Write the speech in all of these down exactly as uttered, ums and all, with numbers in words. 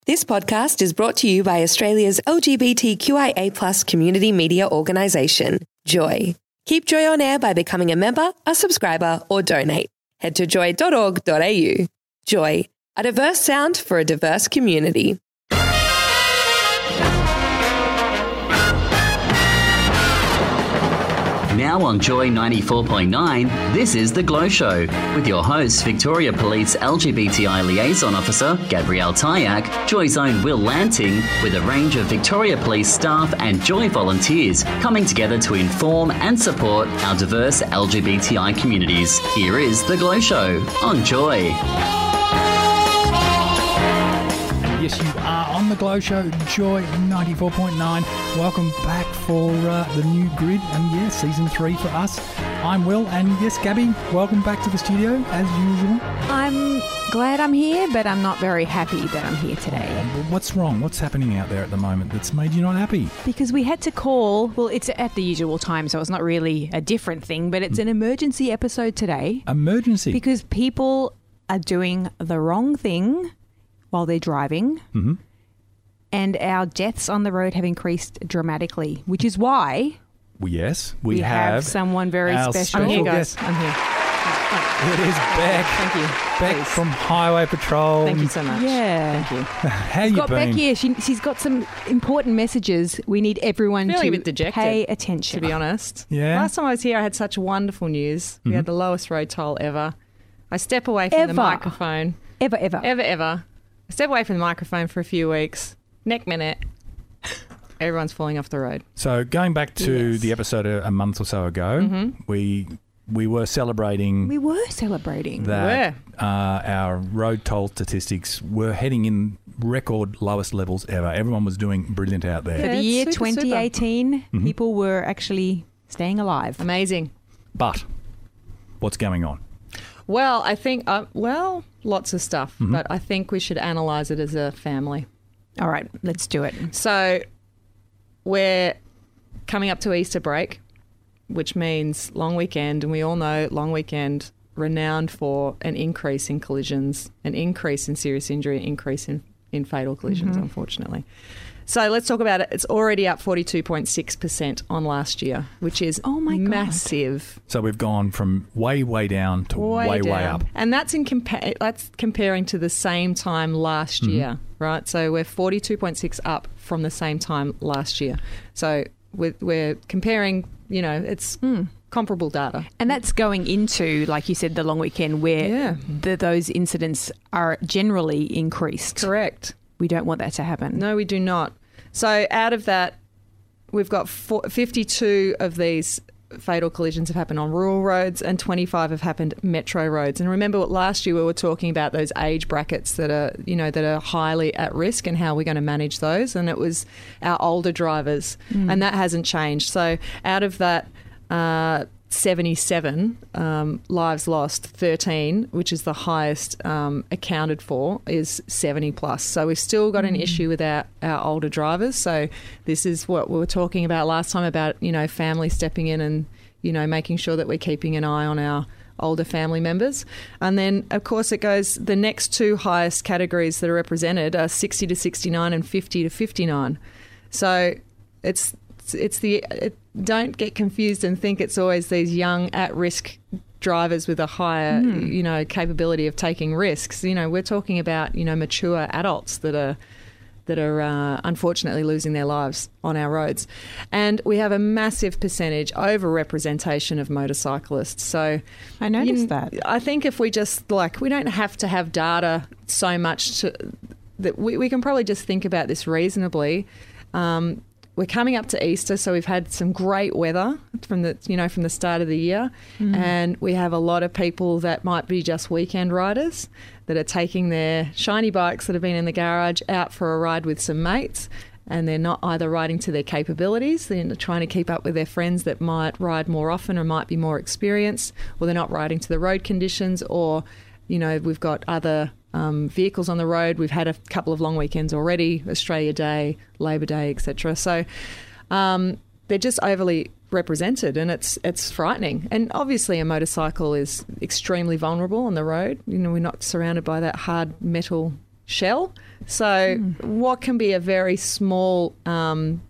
This podcast is brought to you by Australia's L G B T Q I A plus community media organisation, Joy. Keep Joy on air by becoming a member, a subscriber, or donate. Head to joy dot org dot a u. Joy, a diverse sound for a diverse community. Now on Joy ninety-four point nine, this is The Glow Show with your hosts, Victoria Police L G B T I Liaison Officer Gabrielle Tyack, Joy's own Will Lanting, with a range of Victoria Police staff and Joy volunteers coming together to inform and support our diverse L G B T I communities. Here is The Glow Show on Joy. Yes, you are on The Glow Show, Joy ninety-four point nine. Welcome back for uh, the new grid and, yeah, season three for us. I'm Will, and yes, Gabby, welcome back to the studio, as usual. I'm glad I'm here, but I'm not very happy that I'm here today. Oh, what's wrong? What's happening out there at the moment that's made you not happy? Because we had to call, well, it's at the usual time, so it's not really a different thing, but it's an emergency episode today. Emergency? Because people are doing the wrong thing while they're driving, mm-hmm. and our deaths on the road have increased dramatically, which is why well, yes, we, we have, have someone very our special. special I'm here, guys. guest. I'm here. It is Beck. Thank you. Beck Please. from Highway Patrol. Thank you so much. Yeah. Thank you. How We've you got been? Beck here. She, she's got some important messages. We need everyone Feeling a to bit dejected, pay attention. To be honest. Yeah? Last time I was here, I had such wonderful news. We Mhm. had the lowest road toll ever. I step away from Ever. the microphone. Ever, ever. Ever, ever. I step away from the microphone for a few weeks. Next minute, everyone's falling off the road. So going back to Yes. the episode a, a month or so ago, Mhm. we we were celebrating We were celebrating. that uh, our road toll statistics were heading in record lowest levels ever. Everyone was doing brilliant out there. For Yeah, the it's year super, twenty eighteen, Mhm. people were actually staying alive. Amazing. But what's going on? Well, I think, uh, well, lots of stuff, Mhm. but I think we should analyse it as a family. All right, let's do it. So we're coming up to Easter break, which means long weekend, and we all know long weekend renowned for an increase in collisions, an increase in serious injury, an increase in, in fatal collisions, Mhm. unfortunately. So let's talk about it. It's already up forty-two point six percent on last year, which is Oh my God. massive. So we've gone from way, way down to way, way, down. up. And that's in compa- that's comparing to the same time last Mhm. year, right? So we're forty-two point six up from the same time last year. So we're, we're comparing, you know, it's Mm. comparable data. And that's going into, like you said, the long weekend where Yeah. the, those incidents are generally increased. Correct. We don't want that to happen. No, we do not. So out of that, we've got four, fifty-two of these fatal collisions have happened on rural roads and twenty-five have happened metro roads. And remember what last year we were talking about those age brackets that are, you know, that are highly at risk and how we're going to manage those. And it was our older drivers, Mm. and that hasn't changed. So out of that, uh, seventy-seven um, lives lost, thirteen, which is the highest um, accounted for, is seventy plus. So we've still got an issue with our, our older drivers. So this is what we were talking about last time about, you know, family stepping in and, you know, making sure that we're keeping an eye on our older family members. And then, of course, it goes, the next two highest categories that are represented are sixty to sixty-nine and fifty to fifty-nine. So it's it's the it, don't get confused and think it's always these young at-risk drivers with a higher Mm. you know capability of taking risks. You know, we're talking about, you know, mature adults that are that are uh, unfortunately losing their lives on our roads. And we have a massive percentage over-representation of motorcyclists. So I noticed you- that. I think if we just, like, we don't have to have data so much to, that we, we can probably just think about this reasonably. Um, we're coming up to Easter, so we've had some great weather from the, you know, from the start of the year, Mm. and we have a lot of people that might be just weekend riders that are taking their shiny bikes that have been in the garage out for a ride with some mates, and they're not either riding to their capabilities, they're trying to keep up with their friends that might ride more often or might be more experienced, or they're not riding to the road conditions, or, you know, we've got other um, vehicles on the road. We've had a couple of long weekends already, Australia Day, Labor Day, et cetera. So um, they're just overly represented, and it's it's frightening. And obviously a motorcycle is extremely vulnerable on the road. You know, we're not surrounded by that hard metal shell. So Mm. what can be a very small um,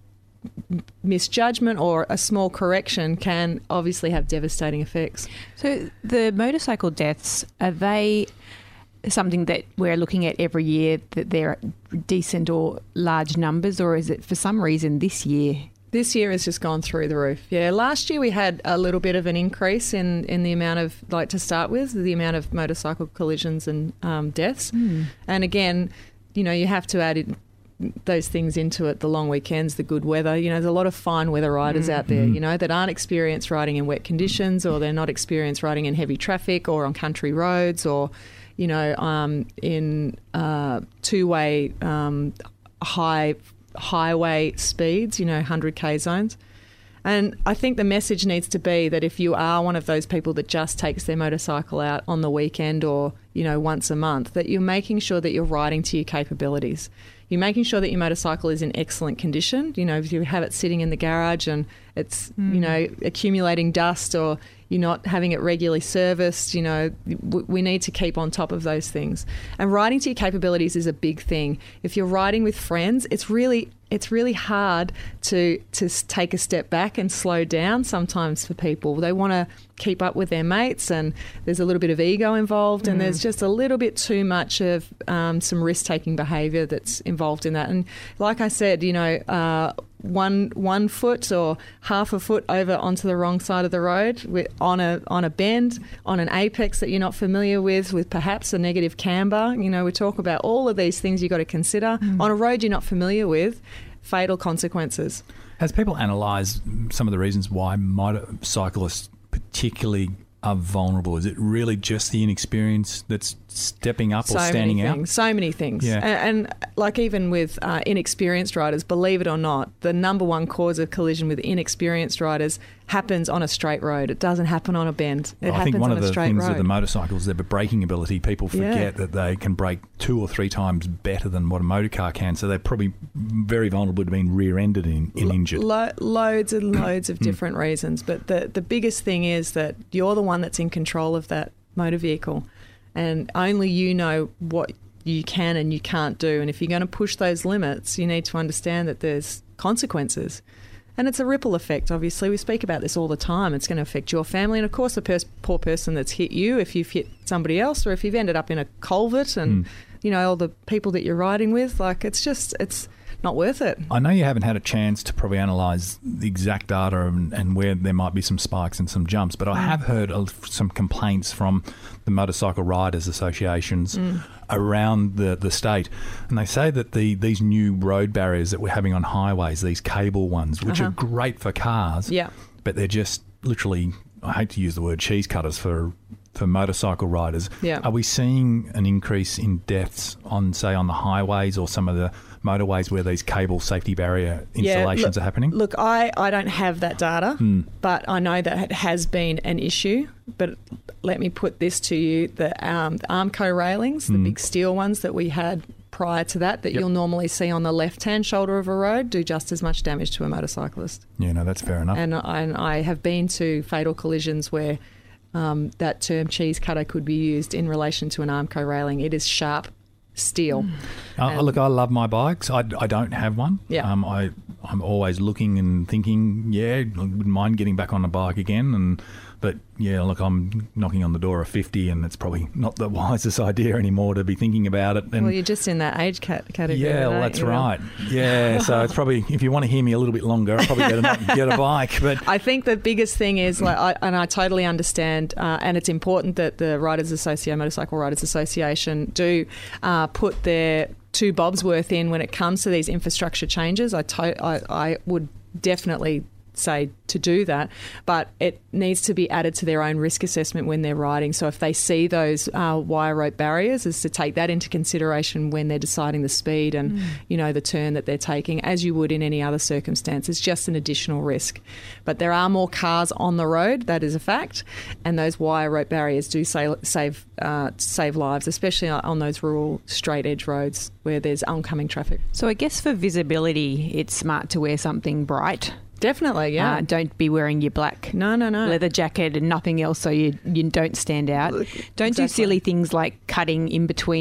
misjudgment or a small correction can obviously have devastating effects. So the motorcycle deaths, are they something that we're looking at every year, that they're decent or large numbers, or is it for some reason this year? This year has just gone through the roof. Yeah, last year we had a little bit of an increase in, in the amount of, like to start with, the amount of motorcycle collisions and um, deaths. Mm. And again, you know, you have to add in those things into it, the long weekends, the good weather. You know, there's a lot of fine weather riders Mm. out there, you know, that aren't experienced riding in wet conditions, or they're not experienced riding in heavy traffic or on country roads, or, you know, um, in uh, two-way um, high highway speeds, you know, one hundred K zones. And I think the message needs to be that if you are one of those people that just takes their motorcycle out on the weekend or, you know, once a month, that you're making sure that you're riding to your capabilities. You're making sure that your motorcycle is in excellent condition. You know, if you have it sitting in the garage and it's, Mm. you know, accumulating dust, or you're not having it regularly serviced, you know, w- we need to keep on top of those things. And riding to your capabilities is a big thing. If you're riding with friends, it's really it's really hard to to s- take a step back and slow down sometimes for people. They want to keep up with their mates, and there's a little bit of ego involved, and there's just a little bit too much of um, some risk-taking behaviour that's involved in that. And like I said, you know, uh, one one foot or half a foot over onto the wrong side of the road with, on a on a bend, on an apex that you're not familiar with, with perhaps a negative camber. You know, we talk about all of these things you've got to consider. On a road you're not familiar with, fatal consequences. Has people analysed some of the reasons why motorcyclists particularly are vulnerable? Is it really just the inexperience that's stepping up or So standing many out? things, so many things. Yeah. And, and like even with uh, inexperienced riders, believe it or not, the number one cause of collision with inexperienced riders happens on a straight road. It doesn't happen on a bend. It I happens think one on of a the straight things road. with the motorcycles, their braking ability, people forget Yeah. that they can brake two or three times better than what a motor car can, so they're probably very vulnerable to being rear-ended and, and injured. Lo- loads and loads of different reasons, but the the biggest thing is that you're the one that's in control of that motor vehicle, and only you know what you can and you can't do. And if you're going to push those limits, you need to understand that there's consequences. And it's a ripple effect, obviously. We speak about this all the time. It's going to affect your family and, of course, the pers- poor person that's hit you if you've hit somebody else, or if you've ended up in a culvert and, Mm. you know, all the people that you're riding with. Like, it's just, it's not worth it. I know you haven't had a chance to probably analyse the exact data and, and where there might be some spikes and some jumps, but I Mm. have heard of some complaints from the motorcycle riders associations Mm. around the, the state, and they say that the these new road barriers that we're having on highways, these cable ones, which Uh-huh. are great for cars, Yeah. but they're just literally, I hate to use the word cheese cutters for for motorcycle riders. Yeah. Are we seeing an increase in deaths on, say, on the highways or some of the motorways where these cable safety barrier installations look, are happening? Look, I, I don't have that data, Hmm. but I know that it has been an issue. But let me put this to you. The, um, the Armco railings, the Hmm. big steel ones that we had prior to that, that Yep. you'll normally see on the left-hand shoulder of a road, do just as much damage to a motorcyclist. Yeah, no, that's fair enough. And, and I have been to fatal collisions where um, that term cheese cutter could be used in relation to an Armco railing. It is sharp steel. Uh, and- look, I love my bikes. I, I don't have one. Yeah. Um, I, I'm always looking and thinking, yeah, I wouldn't mind getting back on a bike again. And But, yeah, look, I'm knocking on the door of fifty, and it's probably not the wisest idea anymore to be thinking about it. And Well, you're just in that age cat- category. yeah, well, aren't that's you, Will? right. Yeah, so it's probably, if you want to hear me a little bit longer, I'll probably better not get a bike. But I think the biggest thing is, like, I, and I totally understand, uh, and it's important that the Riders Association, Motorcycle Riders Association, do uh, put their two bobs worth in when it comes to these infrastructure changes. I, to- I, I would definitely say to do that, but it needs to be added to their own risk assessment when they're riding. So if they see those uh, wire rope barriers, is to take that into consideration when they're deciding the speed and Mm. you know, the turn that they're taking, as you would in any other circumstance. It's just an additional risk. But there are more cars on the road, that is a fact, and those wire rope barriers do save save, uh, save lives, especially on those rural straight edge roads where there's oncoming traffic. So I guess for visibility, it's smart to wear something bright. Definitely, yeah. Uh, don't be wearing your black no, no, no. leather jacket and nothing else, so you you don't stand out. Don't do exactly. silly things like cutting in between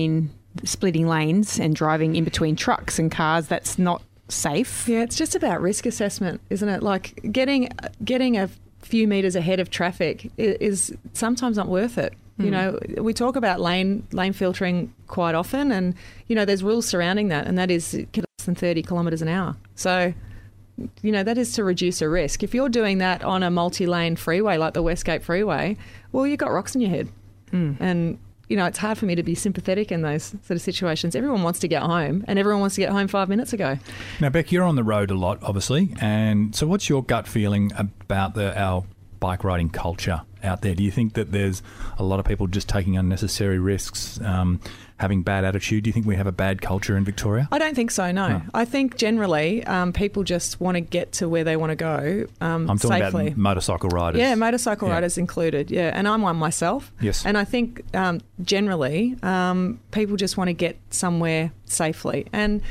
splitting lanes and driving in between trucks and cars. That's not safe. Yeah, it's just about risk assessment, isn't it? Like getting getting a few metres ahead of traffic is, is sometimes not worth it. Mm. You know, we talk about lane lane filtering quite often, and you know, there's rules surrounding that, and that is less than thirty kilometres an hour. So, you know, that is to reduce a risk. If you're doing that on a multi-lane freeway like the Westgate Freeway, well, you've got rocks in your head. Mm. And, you know, it's hard for me to be sympathetic in those sort of situations. Everyone wants to get home, and everyone wants to get home five minutes ago. Now, Beck, you're on the road a lot, obviously. And so what's your gut feeling about the our bike riding culture out there? Do you think that there's a lot of people just taking unnecessary risks, um, having bad attitude? Do you think we have a bad culture in Victoria? I don't think so, no. no. I think generally um, people just want to get to where they want to go um, I'm talking safely. about motorcycle riders. Yeah, motorcycle yeah. riders included, yeah. And I'm one myself. Yes. And I think um, generally um, people just want to get somewhere safely. And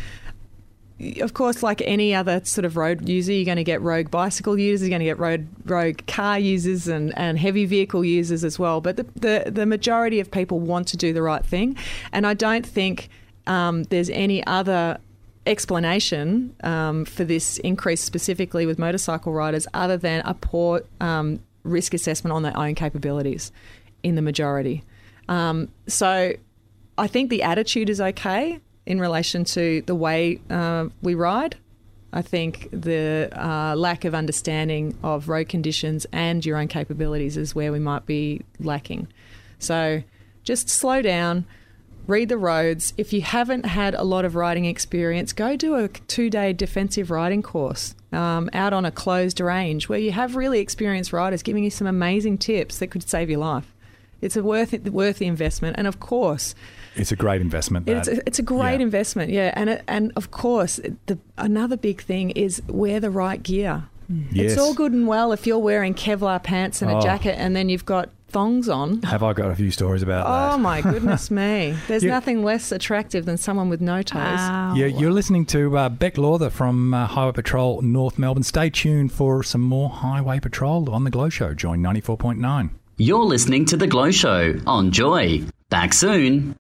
of course, like any other sort of road user, you're going to get rogue bicycle users, you're going to get road, rogue car users and, and heavy vehicle users as well. But the, the, the majority of people want to do the right thing. And I don't think um, there's any other explanation um, for this increase specifically with motorcycle riders other than a poor um, risk assessment on their own capabilities in the majority. Um, so I think the attitude is okay in relation to the way uh, we ride. I think the uh, lack of understanding of road conditions and your own capabilities is where we might be lacking. So just slow down, read the roads. If you haven't had a lot of riding experience, go do a two-day defensive riding course um, out on a closed range where you have really experienced riders giving you some amazing tips that could save your life. It's a worth it, worth the investment. And of course, it's a great investment. It's a, it's a great yeah. investment, yeah. And it, and of course, the another big thing is wear the right gear. Yes. It's all good and well if you're wearing Kevlar pants and a oh. jacket and then you've got thongs on. Have I got a few stories about that? Oh my goodness me! There's yeah. nothing less attractive than someone with no toes. Wow. Yeah, you're listening to uh, Beck Lawther from uh, Highway Patrol North Melbourne. Stay tuned for some more Highway Patrol on The Glow Show. Join ninety-four point nine. You're listening to The Glow Show on Joy. Back soon.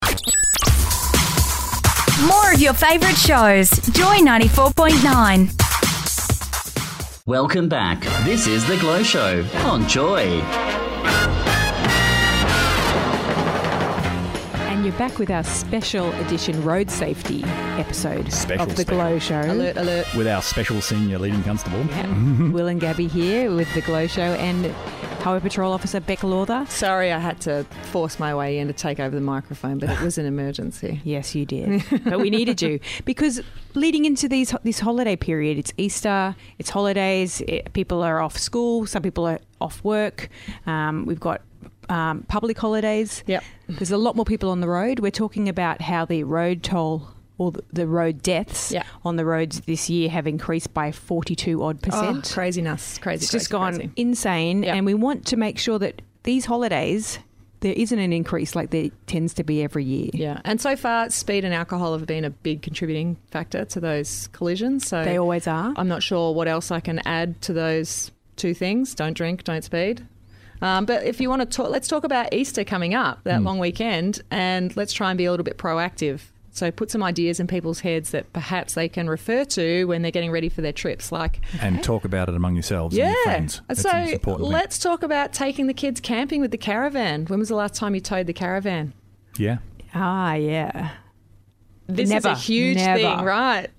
More of your favourite shows. Joy ninety-four point nine. Welcome back. This is The Glow Show on Joy. And you're back with our special edition road safety episode Special, of The special. Glow Show. Alert, alert. With our special senior leading constable. Yeah. Will and Gabby here with The Glow Show and Highway Patrol Officer Beck Lawther. Sorry, I had to force my way in to take over the microphone, but it was an emergency. Yes, you did. But we needed you because leading into these this holiday period, it's Easter, it's holidays, it, people are off school, some people are off work. Um, we've got um, public holidays. Yep. There's a lot more people on the road. We're talking about how the road toll or the road deaths yeah. on the roads this year have increased by forty-two odd percent. Oh, craziness. Crazy, It's crazy, just gone crazy. insane. Yep. And we want to make sure that these holidays, there isn't an increase like there tends to be every year. Yeah. And so far, speed and alcohol have been a big contributing factor to those collisions. So They always are. I'm not sure what else I can add to those two things. Don't drink, don't speed. Um, but if you want to talk, let's talk about Easter coming up, that mm. long weekend, and let's try and be a little bit proactive. So put some ideas in people's heads that perhaps they can refer to when they're getting ready for their trips. Like, and okay. talk about it among yourselves yeah. and your friends. That's so let's talk about taking the kids camping with the caravan. When was the last time you towed the caravan? Yeah. Ah, yeah. This never, is a huge never. thing, right?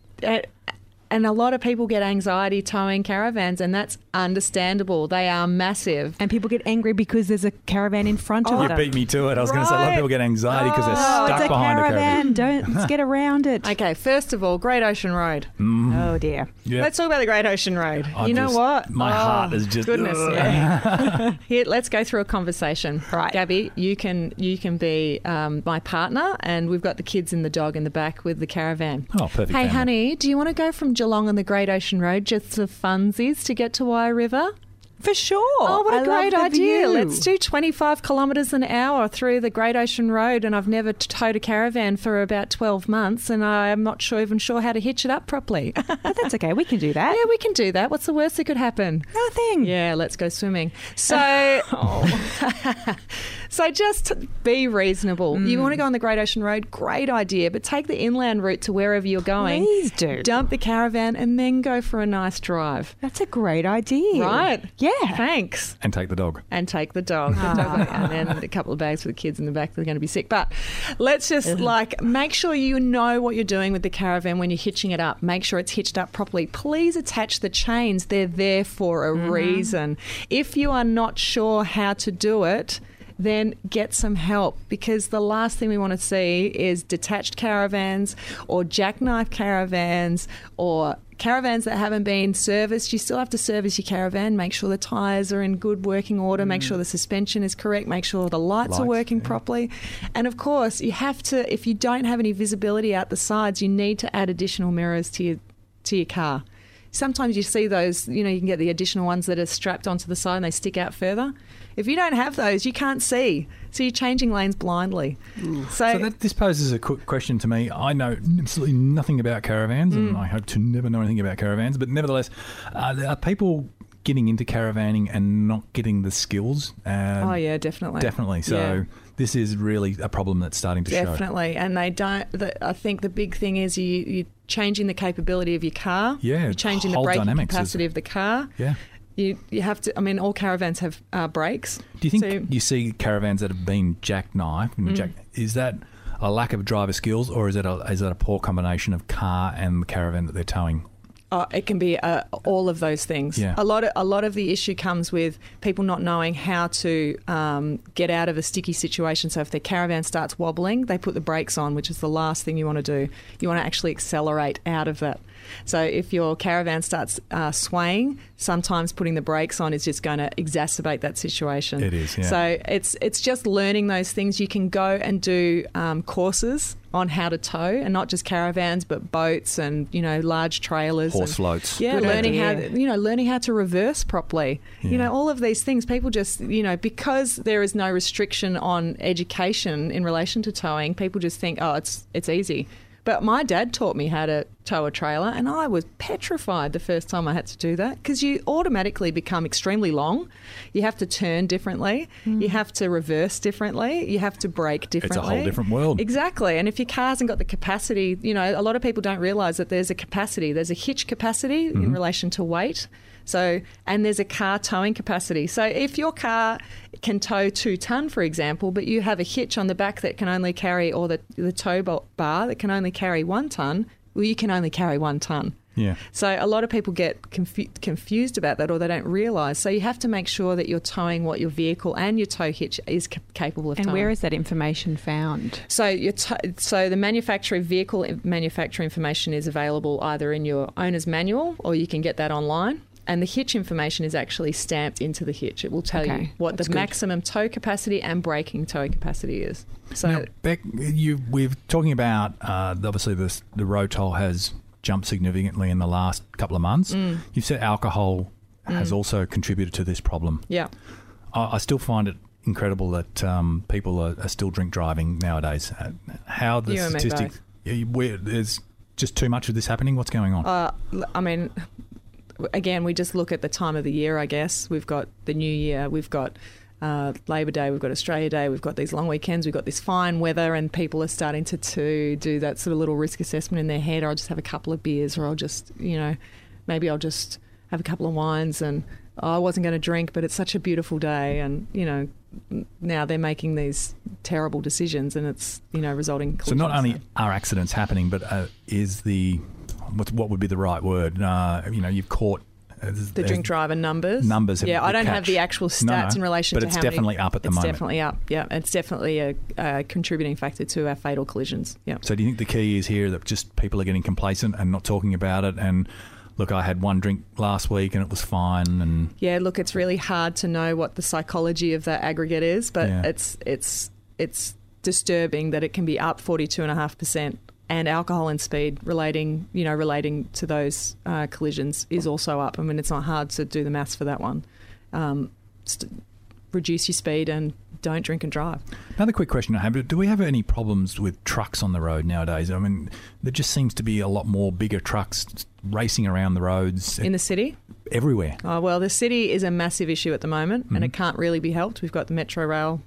And a lot of people get anxiety towing caravans, and that's understandable. They are massive. And people get angry because there's a caravan in front oh, of You them. beat me to it. I was right. going to say a lot of people get anxiety because they're Oh, stuck it's a behind caravan. a caravan. Don't let's get around it. Okay, first of all, Great Ocean Road. Mm. Oh, dear. Yep. Let's talk about the Great Ocean Road. I you know just, what? My oh, heart is just... Goodness me. Here, let's go through a conversation. Right. Gabby, you can you can be um, my partner, and we've got the kids and the dog in the back with the caravan. Oh, perfect. Hey, family. honey, do you want to go from Geelong on the Great Ocean Road just for funsies to get to Wye River? For sure. Oh, what a I great love the idea. view. Let's do twenty-five kilometres an hour through the Great Ocean Road, and I've never towed a caravan for about twelve months, and I'm not sure even sure how to hitch it up properly. But that's okay. We can do that. Yeah, we can do that. What's the worst that could happen? Nothing. Yeah, let's go swimming. So, Oh. So just be reasonable. Mm. You want to go on the Great Ocean Road, great idea, but take the inland route to wherever you're going. Please do. Dump the caravan and then go for a nice drive. That's a great idea. Right? Yeah. Thanks. And take the dog. And take the dog. The dog and then a couple of bags for the kids in the back that are going to be sick. But let's just like make sure you know what you're doing with the caravan when you're hitching it up. Make sure it's hitched up properly. Please attach the chains. They're there for a mm-hmm. reason. If you are not sure how to do it, then get some help, because the last thing we want to see is detached caravans or jackknife caravans or caravans that haven't been serviced. You still have to service your caravan, make sure the tyres are in good working order, mm. make sure the suspension is correct, make sure the lights, lights are working yeah. properly. And of course, you have to, if you don't have any visibility out the sides, you need to add additional mirrors to your to your car. Sometimes you see those, you know, you can get the additional ones that are strapped onto the side and they stick out further. If you don't have those, you can't see. So you're changing lanes blindly. Mm. So, so that, this poses a quick question to me. I know absolutely nothing about caravans, mm. and I hope to never know anything about caravans. But nevertheless, uh, are people getting into caravanning and not getting the skills? Uh, oh, yeah, definitely. Definitely. So yeah. this is really a problem that's starting to definitely. show. Definitely. And they don't, the, I think the big thing is you, you're changing the capability of your car. Yeah. You're changing the braking capacity is, of the car. Yeah. You you have to, I mean, all caravans have uh, brakes. Do you think so, you see caravans that have been jackknifed? And mm. jack, is that a lack of driver skills, or is it a, is it a poor combination of car and the caravan that they're towing? Oh, it can be uh, all of those things. Yeah. A lot of a lot of the issue comes with people not knowing how to um, get out of a sticky situation. So if their caravan starts wobbling, they put the brakes on, which is the last thing you want to do. You want to actually accelerate out of that. So if your caravan starts uh, swaying, sometimes putting the brakes on is just going to exacerbate that situation. It is, yeah. So it's it's just learning those things. You can go and do um, courses on how to tow, and not just caravans, but boats and, you know, large trailers. Horse and, floats. Yeah, Good learning idea. how, you know, learning how to reverse properly. Yeah. You know, all of these things, people just, you know, because there is no restriction on education in relation to towing, people just think, oh, it's it's easy. But my dad taught me how to tow a trailer, and I was petrified the first time I had to do that, because you automatically become extremely long. You have to turn differently. Mm. You have to reverse differently. You have to brake differently. It's a whole different world. Exactly. And if your car hasn't got the capacity, you know, a lot of people don't realise that there's a capacity. There's a hitch capacity mm-hmm. in relation to weight. So, and there's a car towing capacity. So if your car can tow two tonne, for example, but you have a hitch on the back that can only carry, or the, the tow bar that can only carry one tonne, well, you can only carry one tonne. Yeah. So a lot of people get confu- confused about that, or they don't realise. So you have to make sure that you're towing what your vehicle and your tow hitch is ca- capable of and towing. where is that information found? So your to- so the manufacturer vehicle manufacturer information is available either in your owner's manual, or you can get that online. And the hitch information is actually stamped into the hitch. It will tell okay, you what the good. maximum tow capacity and braking tow capacity is. So, now, Beck, you we're talking about uh, obviously the the road toll has jumped significantly in the last couple of months. Mm. You've said alcohol mm. has also contributed to this problem. Yeah, I, I still find it incredible that um, people are, are still drink driving nowadays. Uh, how the you statistics? Where there's just too much of this happening. What's going on? Uh, I mean. Again, we just look at the time of the year, I guess. We've got the New Year, we've got uh, Labor Day, we've got Australia Day, we've got these long weekends, we've got this fine weather, and people are starting to, to do that sort of little risk assessment in their head. Or I'll just have a couple of beers, or I'll just, you know, maybe I'll just have a couple of wines, and oh, I wasn't going to drink, but it's such a beautiful day. And, you know, now they're making these terrible decisions, and it's, you know, resulting in So not only are accidents happening, but uh, is the... What, what would be the right word? Uh, you know, you've caught... Uh, the drink driver numbers. Numbers. Yeah, I don't catch. have the actual stats no, no, in relation but to it's how definitely many, up at the it's moment. It's definitely up, yeah. It's definitely a, a contributing factor to our fatal collisions, yeah. So do you think the key is here that just people are getting complacent and not talking about it? And, look, I had one drink last week and it was fine. And yeah, look, it's really hard to know what the psychology of that aggregate is, but yeah. it's it's it's disturbing that it can be up forty-two point five percent. And alcohol and speed relating, you know, relating to those uh, collisions is also up. I mean, it's not hard to do the maths for that one. Um, st- reduce your speed and don't drink and drive. Another quick question I have, do we have any problems with trucks on the road nowadays? I mean, there just seems to be a lot more bigger trucks racing around the roads. In the city? Everywhere. Oh, well, the city is a massive issue at the moment, mm-hmm. and it can't really be helped. We've got the Metro Rail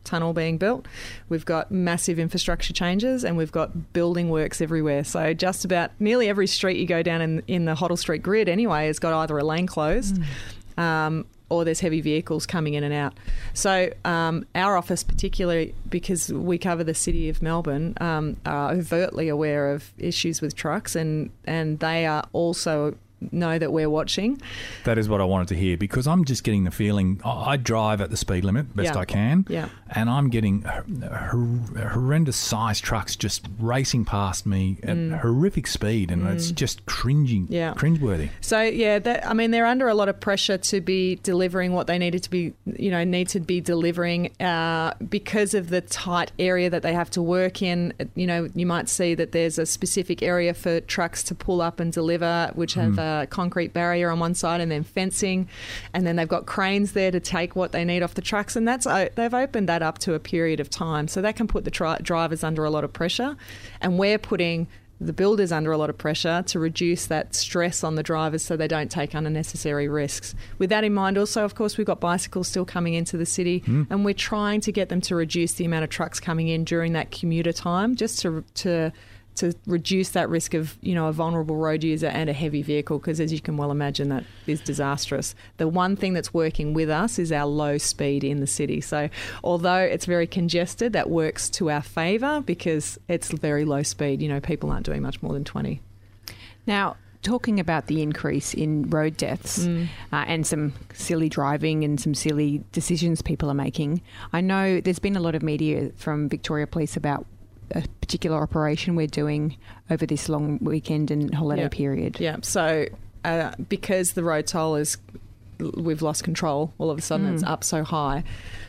tunnel being built. We've got massive infrastructure changes, and we've got building works everywhere. So just about nearly every street you go down in, in the Hoddle Street grid anyway has got either a lane closed mm. um, or there's heavy vehicles coming in and out. So um, our office, particularly because we cover the city of Melbourne, um, are overtly aware of issues with trucks, and, and they are also know that we're watching. That is what I wanted to hear, because I'm just getting the feeling I I drive at the speed limit best Yeah. I can, Yeah. and I'm getting hor- hor- horrendous sized trucks just racing past me at horrific speed, and it's just cringing, Yeah. cringeworthy. So yeah, that, I mean, they're under a lot of pressure to be delivering what they needed to be, you know, need to be delivering uh, because of the tight area that they have to work in. You know, you might see that there's a specific area for trucks to pull up and deliver, which have a concrete barrier on one side and then fencing, and then they've got cranes there to take what they need off the trucks, and that's they've opened that up to a period of time, so that can put the tri- drivers under a lot of pressure, and we're putting the builders under a lot of pressure to reduce that stress on the drivers so they don't take unnecessary risks. With that in mind, also, of course, we've got bicycles still coming into the city, mm. and we're trying to get them to reduce the amount of trucks coming in during that commuter time, just to to to reduce that risk of, you know, a vulnerable road user and a heavy vehicle, because as you can well imagine, that is disastrous. The one thing that's working with us is our low speed in the city. So although it's very congested, that works to our favour because it's very low speed. You know, people aren't doing much more than twenty. Now, talking about the increase in road deaths Mm. uh, and some silly driving and some silly decisions people are making, I know there's been a lot of media from Victoria Police about a particular operation we're doing over this long weekend and holiday Yeah. period. Yeah, so uh, because the road toll is, we've lost control, all of a sudden Mm. it's up so high,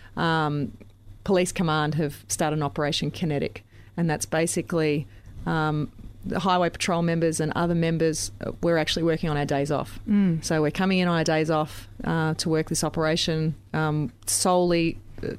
um, Police Command have started an Operation Kinetic, and that's basically um, the Highway Patrol members and other members, uh, we're actually working on our days off. Mm. So we're coming in on our days off uh, to work this operation um, solely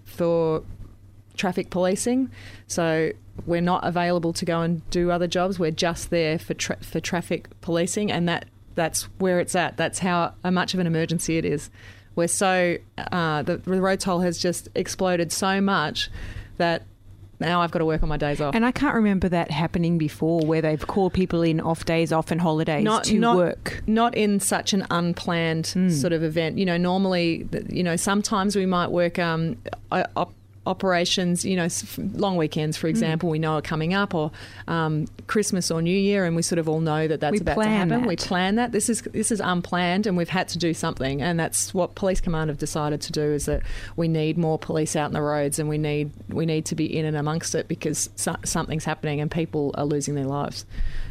for traffic policing. So we're not available to go and do other jobs. We're just there for tra- for traffic policing, and that that's where it's at. That's how much of an emergency it is. We're so uh, the, the road toll has just exploded so much that now I've got to work on my days off. And I can't remember that happening before, where they've called people in off days off and holidays Not- to not- work. Not in such an unplanned sort of event. You know, normally, you know, sometimes we might work um, op- operations, you know, s- long weekends, for example, we know are coming up, or um, Christmas or New Year, and we sort of all know that that's We about to plan happen. that. We plan that. This is this is unplanned, and we've had to do something, and that's what Police Command have decided to do, is that we need more police out in the roads, and we need we need to be in and amongst it, because so- something's happening and people are losing their lives.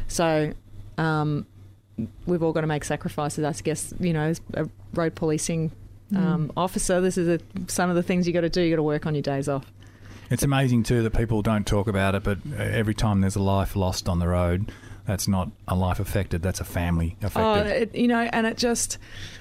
So um, we've all got to make sacrifices. I guess, you know, as a road policing um, officer, this is a, some of the things you got to do. You got to work on your days off. It's amazing too that people don't talk about it, but every time there's a life lost on the road, that's not a life affected, that's a family Oh, affected. it, you know, and it just,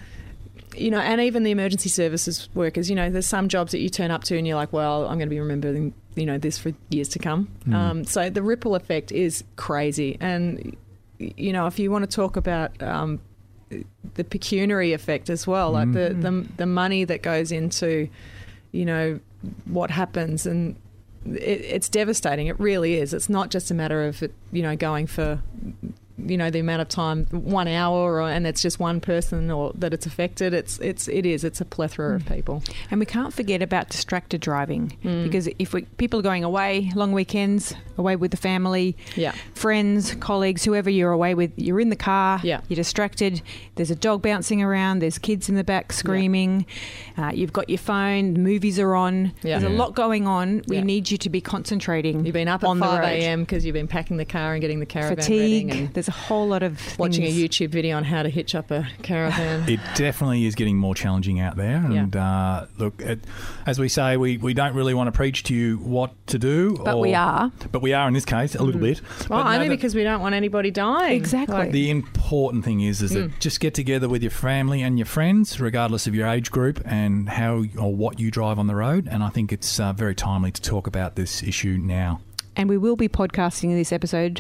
you know, and even the emergency services workers, you know, there's some jobs that you turn up to and you're like, well, I'm going to be remembering, you know, this for years to come. Mm. Um, so the ripple effect is crazy. And, you know, if you want to talk about um, the pecuniary effect as well, like the, the the money that goes into, you know, what happens, and it, it's devastating. It really is. It's not just a matter of it, you know, going for, you know, the amount of time, one hour, or, and it's just one person or that it's affected. It's it's it is. It's a plethora of people. And we can't forget about distracted driving, Mm. because if we, people are going away, long weekends, away with the family, Yeah. friends, colleagues, whoever you're away with, you're in the car, Yeah. you're distracted, there's a dog bouncing around, there's kids in the back screaming, uh, you've got your phone, the movies are on, Yeah. there's a Yeah. lot going on. We Yeah. need you to be concentrating You've been up at on the five road. a.m. because you've been packing the car and getting the caravan Fatigue, ready, and there's a whole lot of watching a things. YouTube video on how to hitch up a caravan. It definitely is getting more challenging out there. And uh, look, it, as we say, we, we don't really want to preach to you what to do. But or- we are. But we are in this case, a little bit. Well, But no, only the- because we don't want anybody dying. Exactly. Like, The important thing is, is that just get together with your family and your friends, regardless of your age group and how or what you drive on the road. And I think it's uh, very timely to talk about this issue now. And we will be podcasting this episode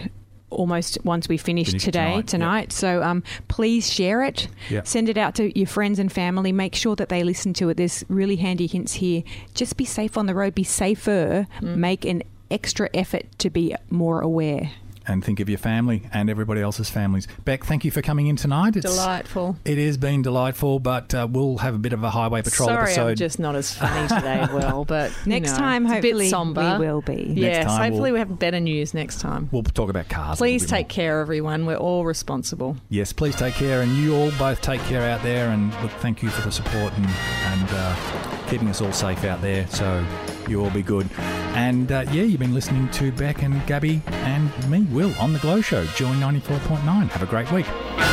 almost once we finish, Finish today, tonight, tonight. yep. So um, please share it. Yep. Send it out to your friends and family. Make sure that they listen to it. There's really handy hints here. Just be safe on the road. Be safer. Mm. Make an extra effort to be more aware. And think of your family and everybody else's families. Beck, thank you for coming in tonight. It's, Delightful. It has been delightful, but uh, we'll have a bit of a highway patrol Sorry, episode. I'm just not as funny today, Will, but you Next know, time, it's a hopefully, bit somber. we will be. Yes, time hopefully we'll- we have better news next time. We'll talk about cars. a Please little bit take more. care, everyone. We're all responsible. Yes, please take care, and you all both take care out there. And look, thank you for the support and, and uh, keeping us all safe out there. So you all be good. And uh, yeah, you've been listening to Beck and Gabby and me, Will, on The Glow Show, Joy ninety-four point nine. Have a great week.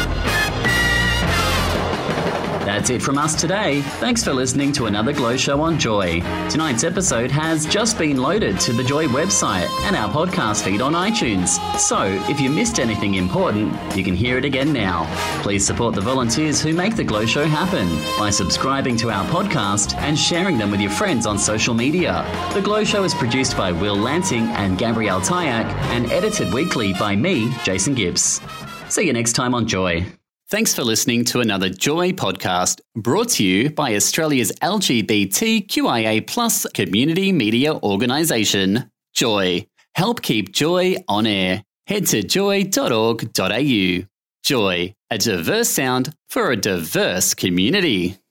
That's it from us today. Thanks for listening to another Glow Show on Joy. Tonight's episode has just been loaded to the Joy website and our podcast feed on iTunes. So if you missed anything important, you can hear it again now. Please support the volunteers who make the Glow Show happen by subscribing to our podcast and sharing them with your friends on social media. The Glow Show is produced by Will Lanting and Gabrielle Tyak and edited weekly by me, Jason Gibbs. See you next time on Joy. Thanks for listening to another Joy podcast brought to you by Australia's L G B T Q I A plus community media organisation, Joy. Help keep Joy on air. Head to joy dot org dot a u. Joy, a diverse sound for a diverse community.